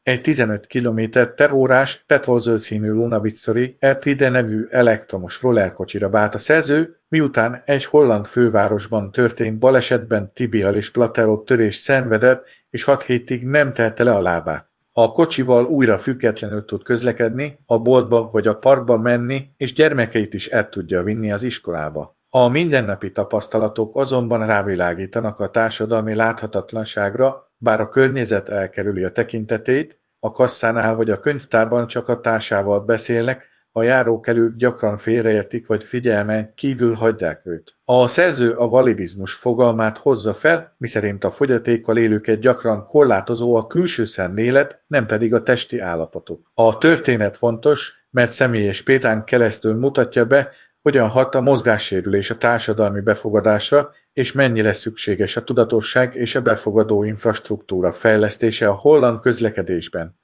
Egy 15 km/órás petrolzöld színű Luna Victory Elpride nevű elektromos rollerkocsira vált a szerző, miután egy holland fővárosban történt balesetben tibialis plateau-törést szenvedett, és 6 hétig nem tette le a lábát. A kocsival újra függetlenül tud közlekedni, a boltba vagy a parkba menni, és gyermekeit is el tudja vinni az iskolába. A mindennapi tapasztalatok azonban rávilágítanak a társadalmi láthatatlanságra, bár a környezet elkerüli a tekintetét, a kasszánál vagy a könyvtárban csak a társával beszélnek, a járókelők gyakran félreértik vagy figyelmen kívül hagyják őt. A szerző a validizmus fogalmát hozza fel, miszerint a fogyatékkal élőket gyakran korlátozó a külső szemlélet, nem pedig a testi állapotok. A történet fontos, mert személyes példán keresztül mutatja be, hogyan hat a mozgássérülés a társadalmi befogadásra, és mennyire szükséges a tudatosság és a befogadó infrastruktúra fejlesztése a holland közlekedésben.